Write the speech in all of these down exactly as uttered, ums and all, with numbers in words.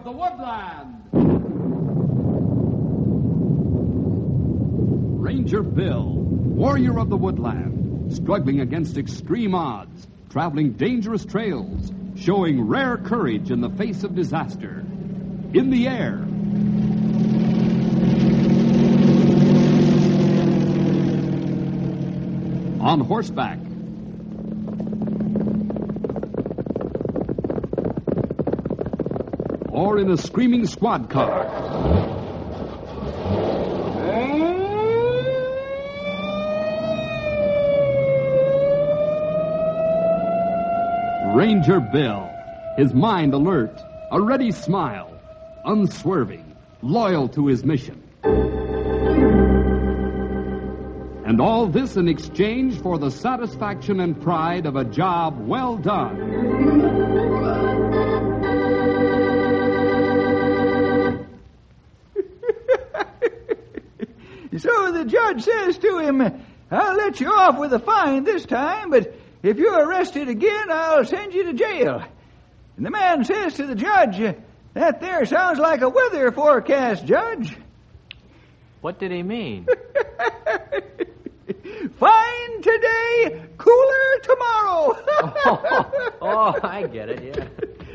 the woodland. Ranger Bill, warrior of the woodland, struggling against extreme odds, traveling dangerous trails, showing rare courage in the face of disaster. In the air. On horseback. Or in a screaming squad car. Ranger Bill, his mind alert, a ready smile, unswerving, loyal to his mission. And all this in exchange for the satisfaction and pride of a job well done. So the judge says to him, I'll let you off with a fine this time, but if you're arrested again, I'll send you to jail. And the man says to the judge, that there sounds like a weather forecast, Judge. What did he mean? Fine today, cooler tomorrow. oh, oh, I get it, yeah.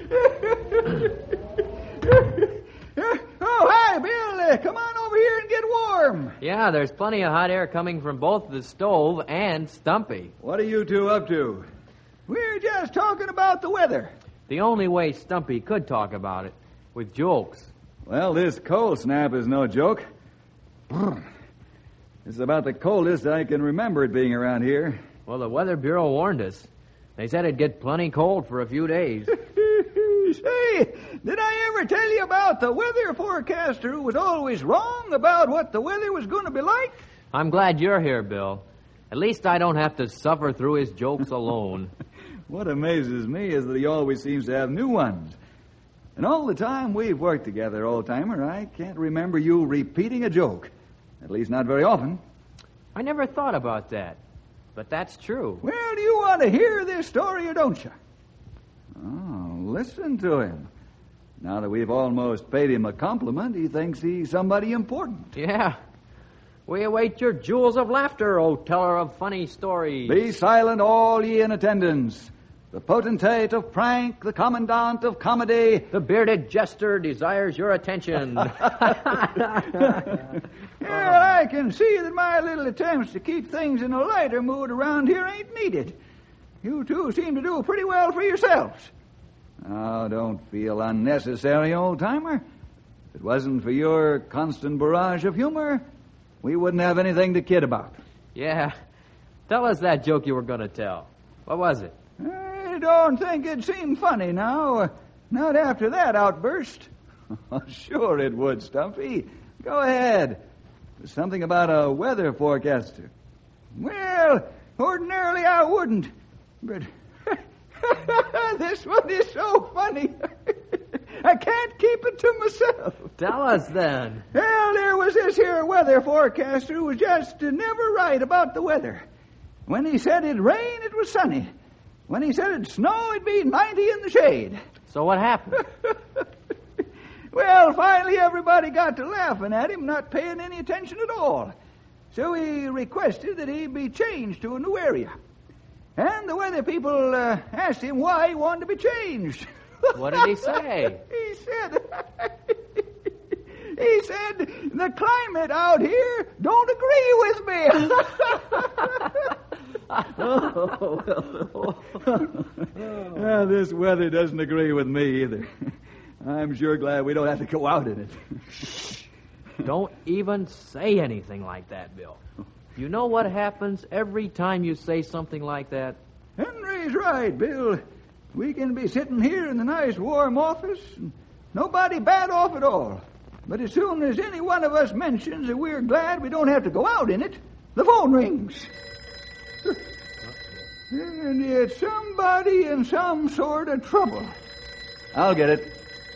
Oh, hi, Bill. Uh, come on over here and get warm. Yeah, there's plenty of hot air coming from both the stove and Stumpy. What are you two up to? We're just talking about the weather. The only way Stumpy could talk about it, with jokes. Well, this cold snap is no joke. It's about the coldest I can remember it being around here. Well, the Weather Bureau warned us. They said it'd get plenty cold for a few days. Say, did I ever tell you about the weather forecaster who was always wrong about what the weather was going to be like? I'm glad you're here, Bill. At least I don't have to suffer through his jokes alone. What amazes me is that he always seems to have new ones. And all the time we've worked together, old-timer, I can't remember you repeating a joke. At least not very often. I never thought about that. But that's true. Well, do you want to hear this story or don't you? Oh, listen to him. Now that we've almost paid him a compliment, he thinks he's somebody important. Yeah. We await your jewels of laughter, O teller of funny stories. Be silent, all ye in attendance. The potentate of prank, the commandant of comedy. The bearded jester desires your attention. Well, I can see that my little attempts to keep things in a lighter mood around here ain't needed. You two seem to do pretty well for yourselves. Oh, don't feel unnecessary, old-timer. If it wasn't for your constant barrage of humor, we wouldn't have anything to kid about. Yeah. Tell us that joke you were going to tell. What was it? I don't think it'd seem funny now. Not after that outburst. Sure it would, Stumpy. Go ahead. There's something about a weather forecaster. Well, ordinarily I wouldn't. But this one is so funny. I can't keep it to myself. Tell us then. Well, there was this here weather forecaster who was just uh, never right about the weather. When he said it'd rain, it was sunny. When he said it'd snow, it'd be ninety in the shade. So what happened? Well, finally everybody got to laughing at him, not paying any attention at all. So he requested that he be changed to a new area. And the weather people uh, asked him why he wanted to be changed. What did he say? He said, he said, the climate out here don't agree with me. Well, this weather doesn't agree with me either. I'm sure glad we don't have to go out in it. Don't even say anything like that, Bill. You know what happens every time you say something like that? Henry's right, Bill. We can be sitting here in the nice warm office, and nobody bad off at all. But as soon as any one of us mentions that we're glad we don't have to go out in it, the phone rings. And it's somebody in some sort of trouble. I'll get it.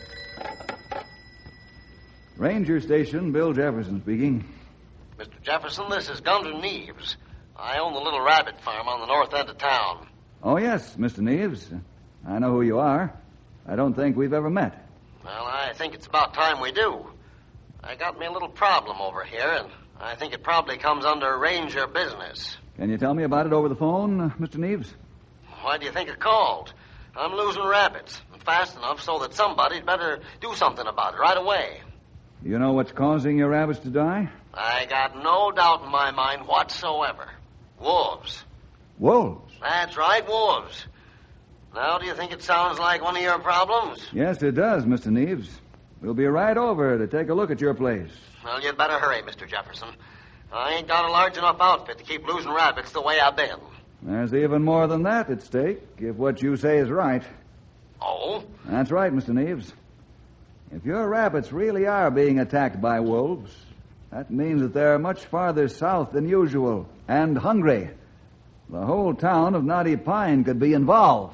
Ranger Station, Bill Jefferson speaking. Mister Jefferson, this is Gunter Neves. I own the little rabbit farm on the north end of town. Oh, yes, Mister Neves. I know who you are. I don't think we've ever met. Well, I think it's about time we do. I got me a little problem over here, and I think it probably comes under ranger business. Can you tell me about it over the phone, uh, Mister Neves? Why do you think it called? I'm losing rabbits, and fast enough so that somebody'd better do something about it right away. You know what's causing your rabbits to die? I got no doubt in my mind whatsoever. Wolves. Wolves? That's right, wolves. Now, do you think it sounds like one of your problems? Yes, it does, Mister Neves. We'll be right over to take a look at your place. Well, you'd better hurry, Mister Jefferson. I ain't got a large enough outfit to keep losing rabbits the way I've been. There's even more than that at stake, if what you say is right. Oh? That's right, Mister Neves. If your rabbits really are being attacked by wolves, that means that they're much farther south than usual and hungry. The whole town of Knotty Pine could be involved.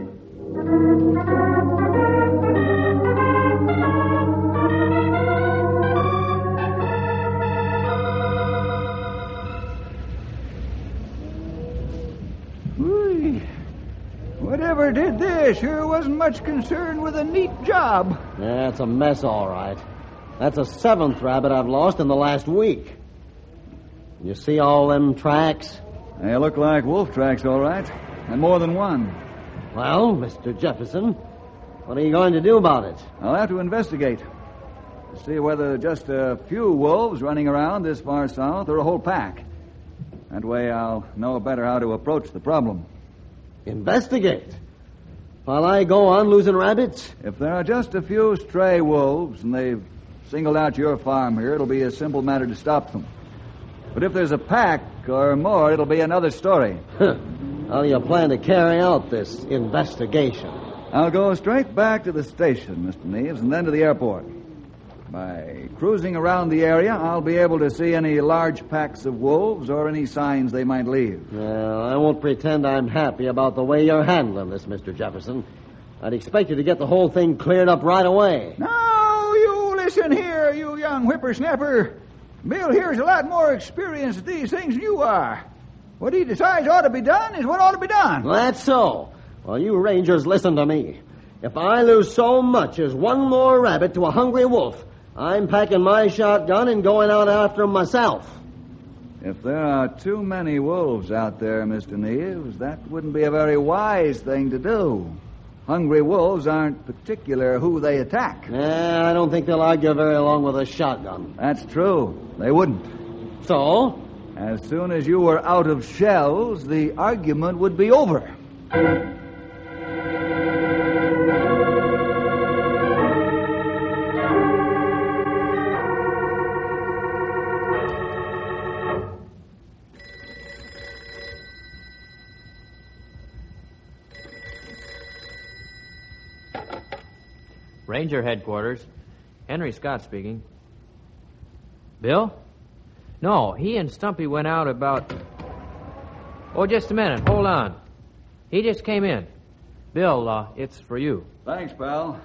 Whee! Whatever did this sure wasn't much concerned with a neat job. Yeah, it's a mess, all right. That's the seventh rabbit I've lost in the last week. You see all them tracks? They look like wolf tracks, all right. And more than one. Well, Mister Jefferson, what are you going to do about it? I'll have to investigate. To see whether just a few wolves running around this far south or a whole pack. That way I'll know better how to approach the problem. Investigate? While I go on losing rabbits? If there are just a few stray wolves and they've singled out your farm here, it'll be a simple matter to stop them. But if there's a pack or more, it'll be another story. How do you plan to carry out this investigation? I'll go straight back to the station, Mister Neves, and then to the airport. By cruising around the area, I'll be able to see any large packs of wolves or any signs they might leave. Well, I won't pretend I'm happy about the way you're handling this, Mister Jefferson. I'd expect you to get the whole thing cleared up right away. Now, you listen here, you young whippersnapper. Bill here's a lot more experienced at these things than you are. What he decides ought to be done is what ought to be done. That's so. Well, you rangers, listen to me. If I lose so much as one more rabbit to a hungry wolf, I'm packing my shotgun and going out after him myself. If there are too many wolves out there, Mister Neves, that wouldn't be a very wise thing to do. Hungry wolves aren't particular who they attack. Yeah, I don't think they'll argue very long with a shotgun. That's true. They wouldn't. So? As soon as you were out of shells, the argument would be over. Ranger headquarters. Henry Scott speaking. Bill? No, he and Stumpy went out about... Oh, just a minute. Hold on. He just came in. Bill, uh, it's for you. Thanks, pal.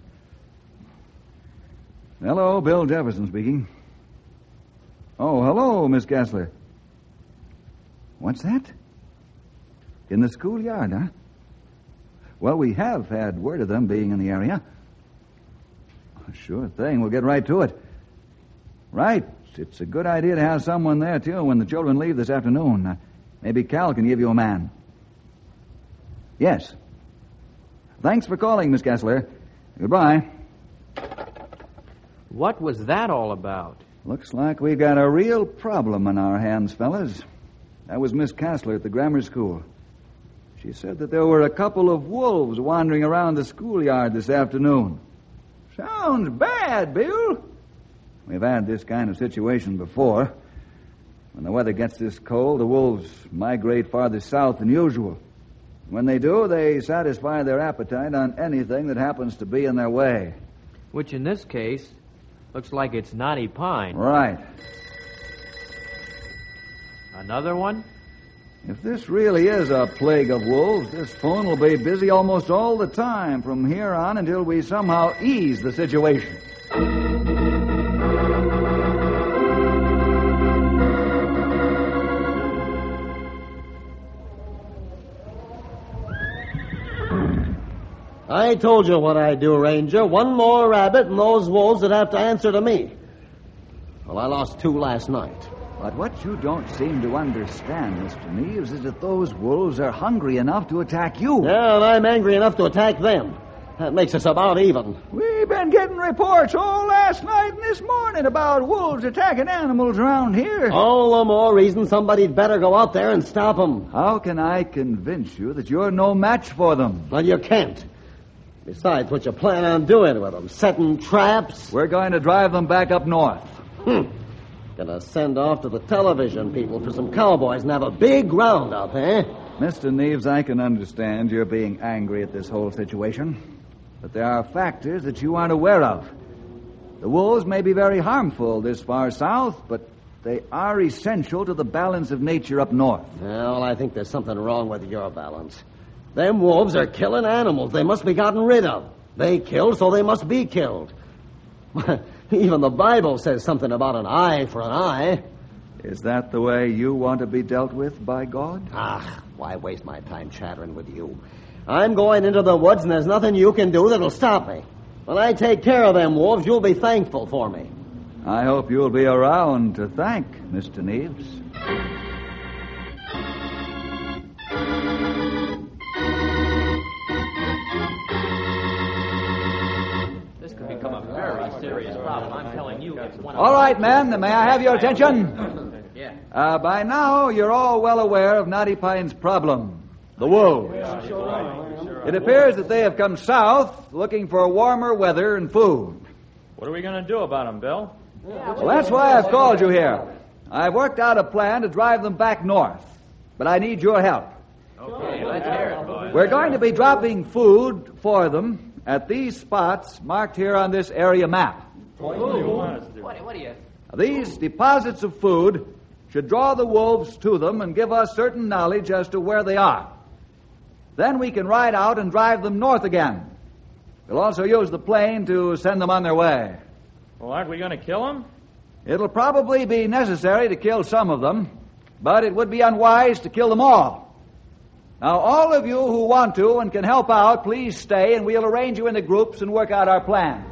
Hello, Bill Jefferson speaking. Oh, hello, Miss Gassler. What's that? In the schoolyard, huh? Well, we have had word of them being in the area. Sure thing. We'll get right to it. Right. It's a good idea to have someone there, too, when the children leave this afternoon. Uh, maybe Cal can give you a man. Yes. Thanks for calling, Miss Gassler. Goodbye. What was that all about? Looks like we got a real problem on our hands, fellas. That was Miss Gassler at the grammar school. She said that there were a couple of wolves wandering around the schoolyard this afternoon. Sounds bad, Bill. We've had this kind of situation before. When the weather gets this cold, the wolves migrate farther south than usual. When they do, they satisfy their appetite on anything that happens to be in their way. Which in this case, looks like it's Knotty Pine. Right. Another one? If this really is a plague of wolves, this phone will be busy almost all the time from here on until we somehow ease the situation. I I told you what I'd do, Ranger. One more rabbit and those wolves would have to answer to me. Well, I lost two last night. But what you don't seem to understand, Mister Neves, is that those wolves are hungry enough to attack you. Yeah, and I'm angry enough to attack them. That makes us about even. We've been getting reports all last night and this morning about wolves attacking animals around here. All the more reason somebody'd better go out there and stop them. How can I convince you that you're no match for them? Well, you can't. Besides, what you plan on doing with them? Setting traps? We're going to drive them back up north. Hmm. Gonna send off to the television people for some cowboys and have a big roundup, eh? Mister Neves, I can understand you're being angry at this whole situation. But there are factors that you aren't aware of. The wolves may be very harmful this far south, but they are essential to the balance of nature up north. Well, I think there's something wrong with your balance. Them wolves are killing animals. They must be gotten rid of. They killed, so they must be killed. Even the Bible says something about an eye for an eye. Is that the way you want to be dealt with by God? Ah, why waste my time chattering with you? I'm going into the woods, and there's nothing you can do that'll stop me. When I take care of them wolves, you'll be thankful for me. I hope you'll be around to thank, Mister Neves. This could become a very serious problem. I'm telling you, it's one of All right, men, may I have your attention? Yeah. Uh, by now, you're all well aware of Knotty Pine's problem, the wolves. It appears that they have come south looking for warmer weather and food. What are we going to do about them, Bill? Well, that's why I've called you here. I've worked out a plan to drive them back north, but I need your help. Okay, let's hear it, boys. We're going to be dropping food for them at these spots marked here on this area map. What do you want us to do? What, what do you... These deposits of food should draw the wolves to them and give us certain knowledge as to where they are. Then we can ride out and drive them north again. We'll also use the plane to send them on their way. Well, aren't we going to kill them? It'll probably be necessary to kill some of them, but it would be unwise to kill them all. Now, all of you who want to and can help out, please stay, and we'll arrange you into groups and work out our plan.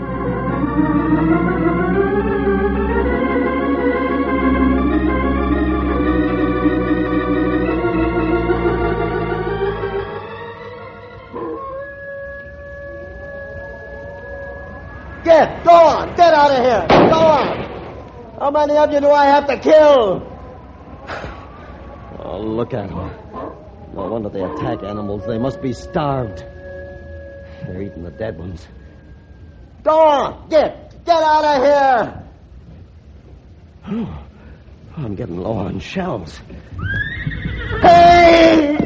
Get, go on, get out of here, go on. How many of you do I have to kill? Oh, look at them. No wonder they attack animals. They must be starved. They're eating the dead ones. Go on, get, get out of here. Oh, I'm getting low on shells. Hey!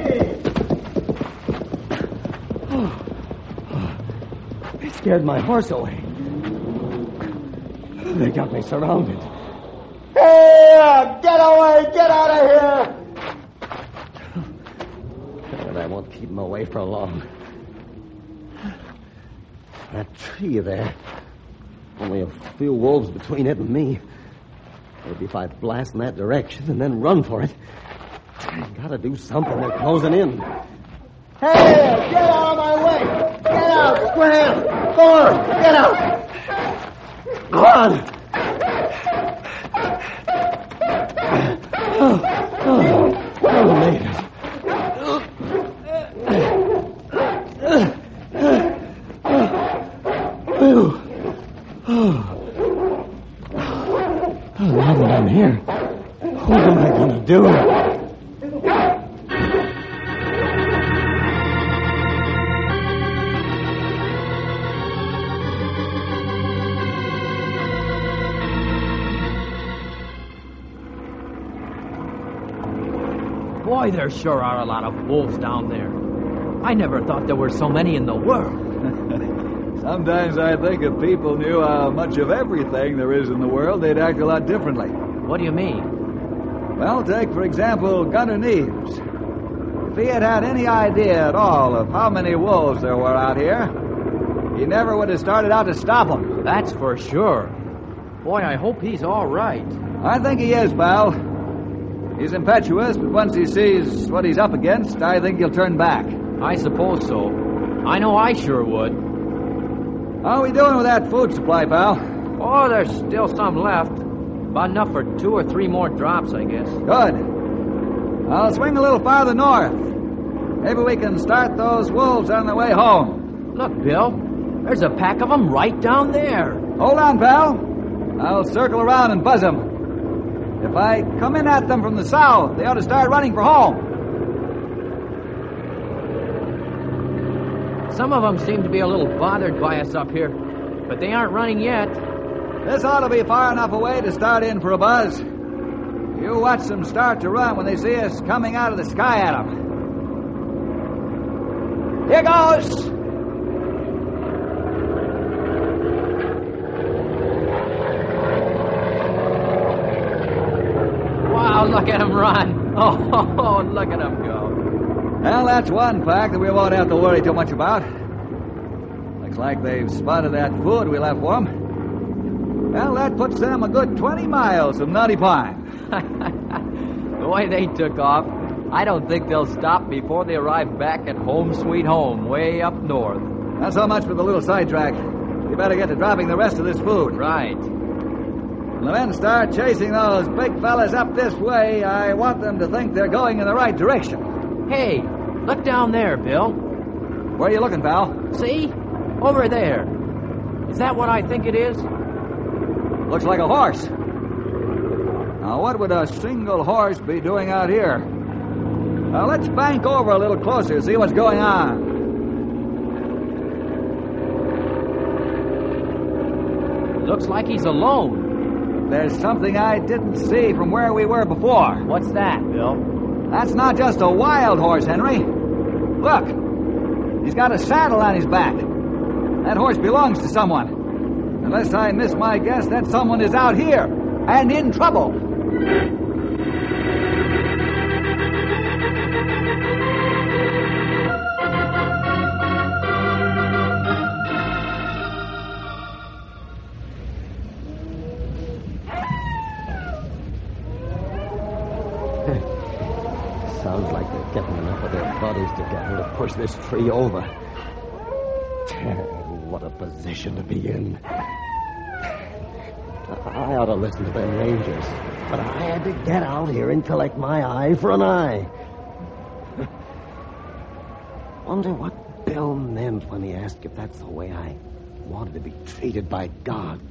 Oh, oh, they scared my horse away. They got me surrounded. Hey! Get away! Get out of here! But I won't keep them away for long. That tree there. Only a few wolves between it and me. Maybe if I blast in that direction and then run for it. I gotta do something. They're closing in. Hey! Get out of my way! Get out! Scram! Go on! Get out! Go on! Oh, oh, oh, made it. Oh, oh. Oh, now that I'm here, what am I going to do? Boy, there sure are a lot of wolves down there. I never thought there were so many in the world. Sometimes I think if people knew how much of everything there is in the world, they'd act a lot differently. What do you mean? Well, take, for example, Gunner Neves. If he had had any idea at all of how many wolves there were out here, he never would have started out to stop them. That's for sure. Boy, I hope he's all right. I think he is, pal. He's impetuous, but once he sees what he's up against, I think he'll turn back. I suppose so. I know I sure would. How are we doing with that food supply, pal? Oh, there's still some left. About enough for two or three more drops, I guess. Good. I'll swing a little farther north. Maybe we can start those wolves on their way home. Look, Bill. There's a pack of them right down there. Hold on, pal. I'll circle around and buzz them. If I come in at them from the south, they ought to start running for home. Some of them seem to be a little bothered by us up here, but they aren't running yet. This ought to be far enough away to start in for a buzz. You watch them start to run when they see us coming out of the sky at them. Here goes! Wow, look at them run. Oh, oh, look at them go. Well, that's one fact that we won't have to worry too much about. Looks like they've spotted that food we left for them. Well, that puts them a good twenty miles from Nutty Pine. The way they took off, I don't think they'll stop before they arrive back at home sweet home, way up north. Not so much for the little sidetrack. We better get to dropping the rest of this food. Right. When the men start chasing those big fellas up this way, I want them to think they're going in the right direction. Hey, look down there, Bill. Where are you looking, pal? See? Over there. Is that what I think it is? Looks like a horse. Now, what would a single horse be doing out here? Now, let's bank over a little closer and see what's going on. Looks like he's alone. There's something I didn't see from where we were before. What's that, Bill? That's not just a wild horse, Henry. Look, he's got a saddle on his back. That horse belongs to someone. Unless I miss my guess, that someone is out here and in trouble. Sounds like they're getting enough of their bodies together to push this tree over. What a position to be in. I ought to listen to them rangers, but I had to get out here and collect my eye for an eye. Wonder what Bill meant when he asked if that's the way I wanted to be treated by God.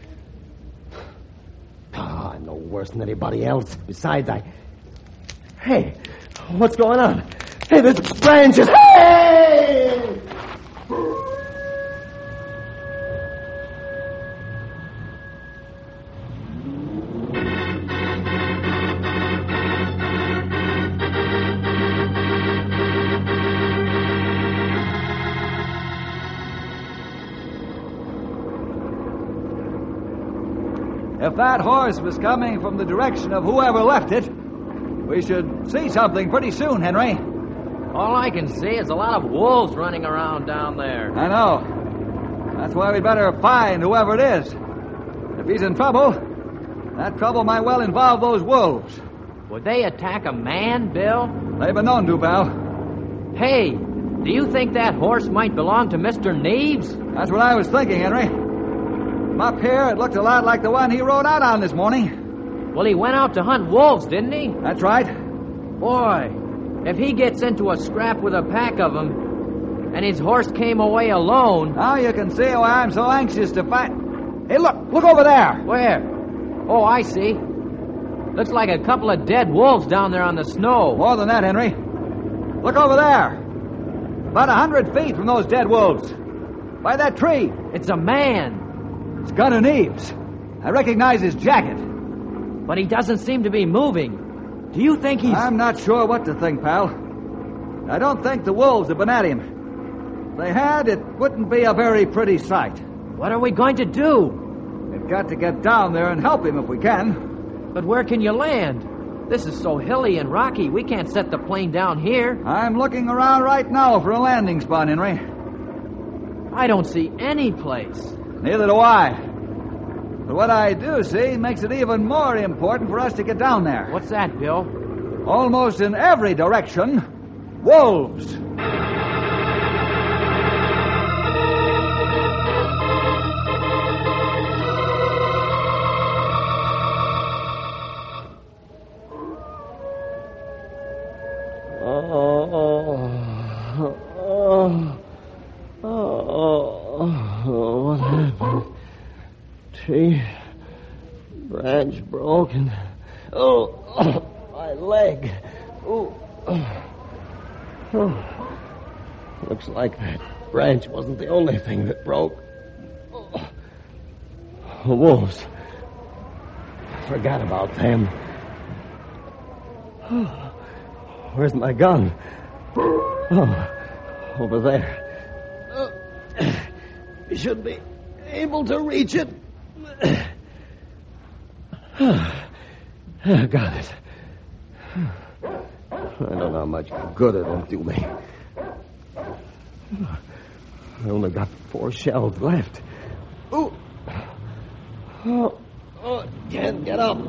Oh, I'm no worse than anybody else. Besides, I... Hey, what's going on? Hey, there's branches. Hey! If that horse was coming from the direction of whoever left it, we should see something pretty soon, Henry. All I can see is a lot of wolves running around down there. I know. That's why we better find whoever it is. If he's in trouble, that trouble might well involve those wolves. Would they attack a man, Bill? They've been known to, pal. Hey, do you think that horse might belong to Mister Neves? That's what I was thinking, Henry. From up here, it looked a lot like the one he rode out on this morning. Well, he went out to hunt wolves, didn't he? That's right. Boy, if he gets into a scrap with a pack of them, and his horse came away alone... Now you can see why I'm so anxious to find... Hey, look! Look over there! Where? Oh, I see. Looks like a couple of dead wolves down there on the snow. More than that, Henry. Look over there. About a hundred feet from those dead wolves. By that tree. It's a man. It's Gunner Neves. I recognize his jacket. But he doesn't seem to be moving. Do you think he's... I'm not sure what to think, pal. I don't think the wolves have been at him. If they had, it wouldn't be a very pretty sight. What are we going to do? We've got to get down there and help him if we can. But where can you land? This is so hilly and rocky, we can't set the plane down here. I'm looking around right now for a landing spot, Henry. I don't see any place. Neither do I. But what I do see makes it even more important for us to get down there. What's that, Bill? Almost in every direction, wolves. branch broken. Oh, oh, my leg. Oh, oh, oh. Looks like that branch wasn't the only thing that broke. Oh, wolves. I forgot about them. Oh, where's my gun? Oh, over there. Oh, you should be able to reach it. I got it. I don't know how much good it'll do me. I only got four shells left. Ooh. Oh, oh, can't get up.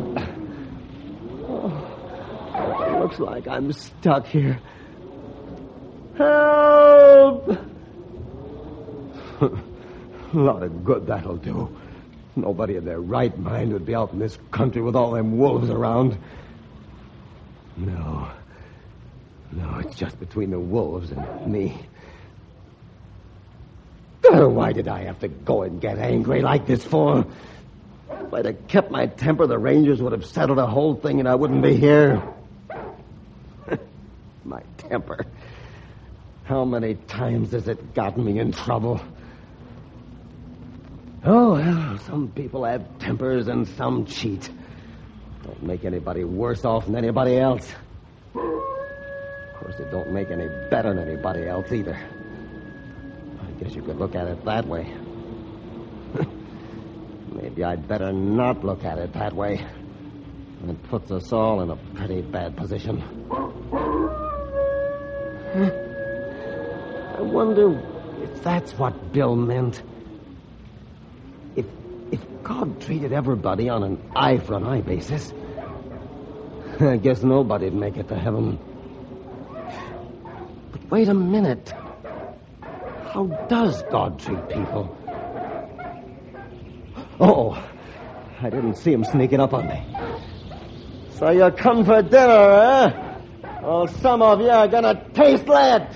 Oh, looks like I'm stuck here. Help! A lot of good that'll do. Nobody in their right mind would be out in this country with all them wolves around. No. No, it's just between the wolves and me. Oh, why did I have to go and get angry like this for? If I'd have kept my temper, the Rangers would have settled the whole thing and I wouldn't be here. My temper. How many times has it gotten me in trouble? Oh, well, some people have tempers and some cheat. Don't make anybody worse off than anybody else. Of course, it don't make any better than anybody else either. I guess you could look at it that way. Maybe I'd better not look at it that way. It puts us all in a pretty bad position. I wonder if that's what Bill meant. If if God treated everybody on an eye-for-an-eye basis, I guess nobody'd make it to heaven. But wait a minute. How does God treat people? Oh, I didn't see him sneaking up on me. So you come for dinner, eh? Well, some of you are gonna taste that.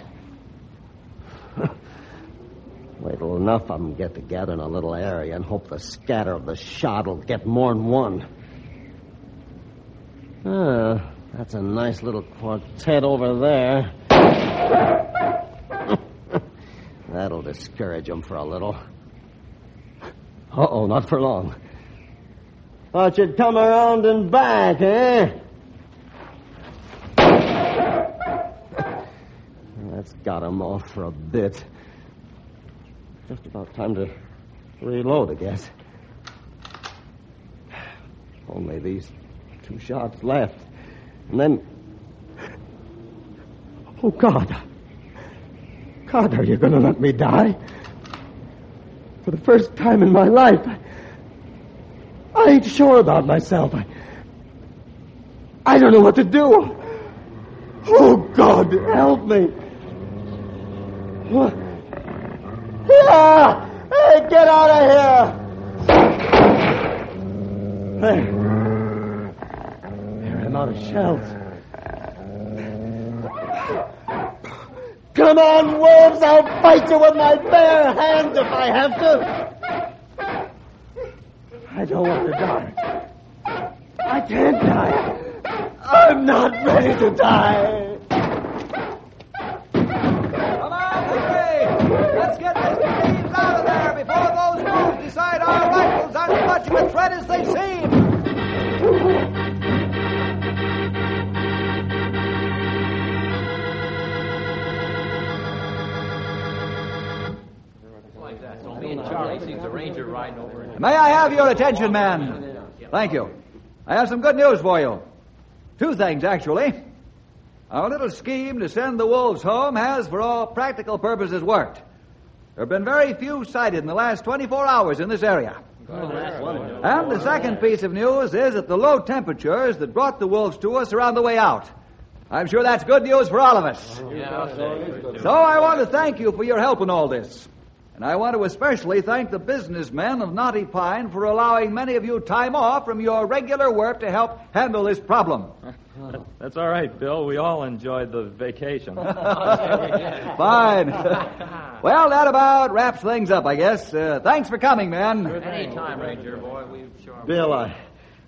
Wait till enough of them get together in a little area and hope the scatter of the shot will get more than one. Ah, that's a nice little quartet over there. That'll discourage them for a little. Uh-oh, not for long. Thought you'd come around and back, eh? That's got them off for a bit. Just about time to reload, I guess. Only these two shots left. And then... Oh, God. God, are you going to let me die? For the first time in my life, I, I ain't sure about myself. I, I don't know what to do. Oh, God, help me. What? Yeah! Hey, get out of here! There. There, I'm out of shells. Come on, wolves! I'll fight you with my bare hands if I have to. I don't want to die. I can't die. I'm not ready to die. Come on, Henry! Let's get Mister Reeves out of there before those wolves decide our rifles aren't as much of a threat as they seem. May I have your attention, men? Thank you. I have some good news for you. Two things, actually. Our little scheme to send the wolves home has, for all practical purposes, worked. There have been very few sighted in the last twenty-four hours in this area. And the second piece of news is that the low temperatures that brought the wolves to us are on the way out. I'm sure that's good news for all of us. So I want to thank you for your help in all this. And I want to especially thank the businessmen of Knotty Pine for allowing many of you time off from your regular work to help handle this problem. That's all right, Bill. We all enjoyed the vacation. Fine. Well, that about wraps things up, I guess. Uh, thanks for coming, men. Any time, Ranger boy. We've sure... Bill, I,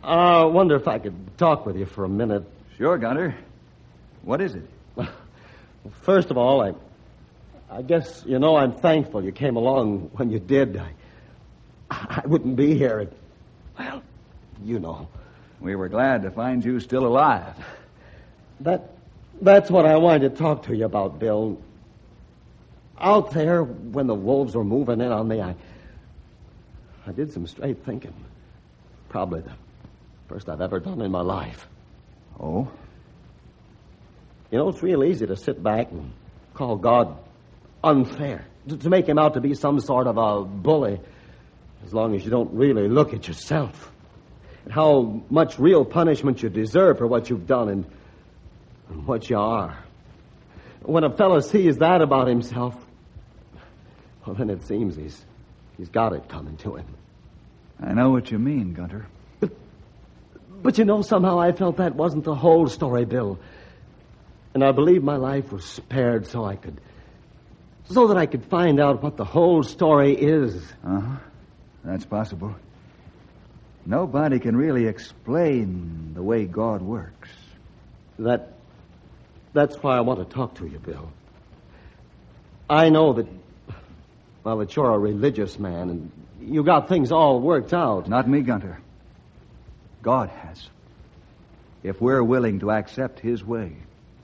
I wonder if I could talk with you for a minute. Sure, Gunter. What is it? Well, first of all, I, I guess you know I'm thankful you came along when you did. I, I wouldn't be here. If, well, you know. We were glad to find you still alive. That, that's what I wanted to talk to you about, Bill. Out there, when the wolves were moving in on me, I, I did some straight thinking. Probably the first I've ever done in my life. Oh? You know, it's real easy to sit back and call God unfair, to, to make him out to be some sort of a bully, as long as you don't really look at yourself and how much real punishment you deserve for what you've done and, and what you are. When a fellow sees that about himself, well, then it seems he's he's got it coming to him. I know what you mean, Gunter. But, but you know, somehow I felt that wasn't the whole story, Bill. And I believe my life was spared so I could, so that I could find out what the whole story is. Uh-huh. That's possible. Nobody can really explain the way God works. That, that's why I want to talk to you, Bill. I know that, well, that you're a religious man and you got things all worked out. Not me, Gunter. God has. If we're willing to accept his way.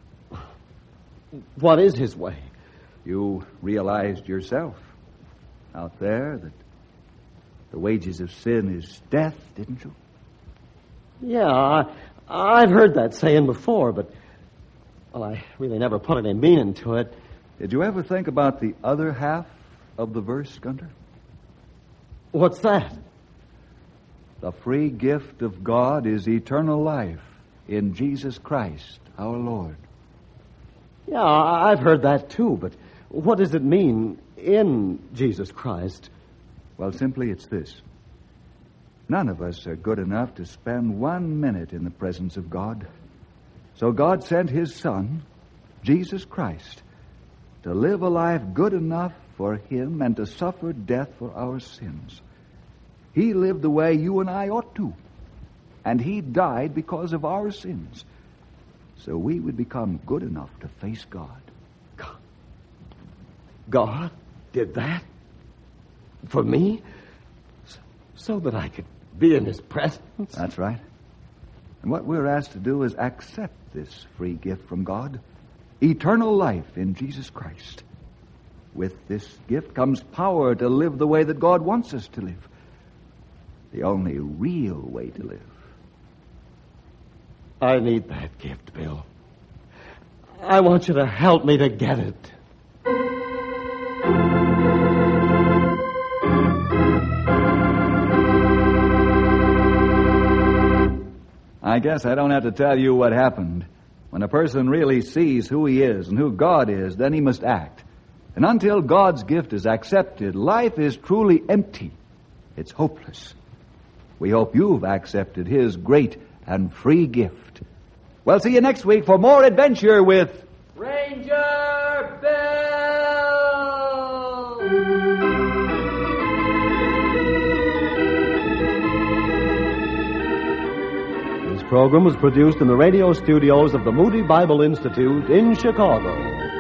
What is his way? You realized yourself out there that the wages of sin is death, didn't you? Yeah, I, I've heard that saying before, but, well, I really never put any meaning to it. Did you ever think about the other half of the verse, Gunter? What's that? The free gift of God is eternal life in Jesus Christ, our Lord. Yeah, I've heard that too, but what does it mean, in Jesus Christ? Well, simply it's this. None of us are good enough to spend one minute in the presence of God. So God sent his Son, Jesus Christ, to live a life good enough for him and to suffer death for our sins. He lived the way you and I ought to, and he died because of our sins, so we would become good enough to face God. God, God did that? For me? So that I could be in his presence? That's right. And what we're asked to do is accept this free gift from God. Eternal life in Jesus Christ. With this gift comes power to live the way that God wants us to live. The only real way to live. I need that gift, Bill. I want you to help me to get it. I guess I don't have to tell you what happened. When a person really sees who he is and who God is, then he must act. And until God's gift is accepted, life is truly empty. It's hopeless. We hope you've accepted his great and free gift. Well, see you next week for more adventure with Ranger Bill! This program was produced in the radio studios of the Moody Bible Institute in Chicago.